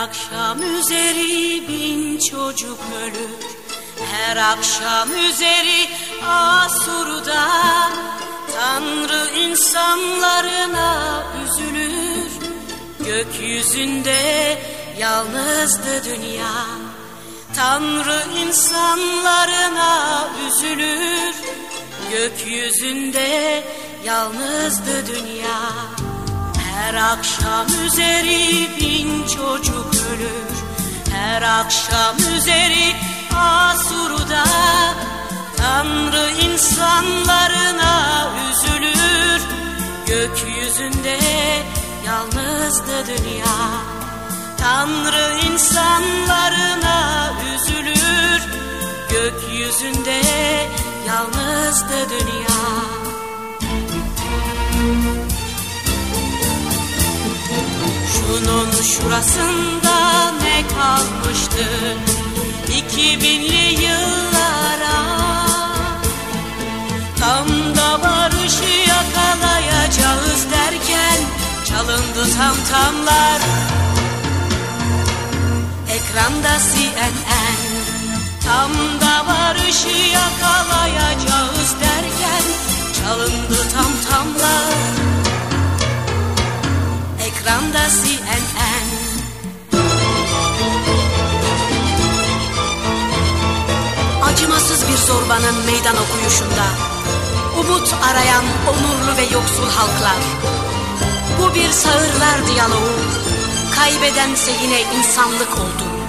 akşam üzeri bin çocuk ölür. Her akşam üzeri Asur'da Tanrı insanlarına üzülür. Gökyüzünde yalnızdı dünya. Tanrı insanlarına üzülür. Gökyüzünde yalnızdı dünya. Her akşam üzeri bin çocuk ölür. Her akşam üzeri Asur'da Tanrı insanlarına üzülür. Gökyüzünde yalnızdı dünya. Tanrı insanlarına üzülür. Gökyüzünde yalnızdı dünya. Şunun şurasında ne kalmıştı 2000'li yıllara? Tam da barışı yakalayacağız derken çalındı tamtamlar. Ekranda CNN. Tam da barışı yakalayacağız derken çalındı tamtamlar. Ekranda CNN. Acımasız bir zorbanın meydan okuyuşunda umut arayan onurlu ve yoksul halklar. Bu bir sağırlar diyaloğu. Kaybedense yine insanlık oldu.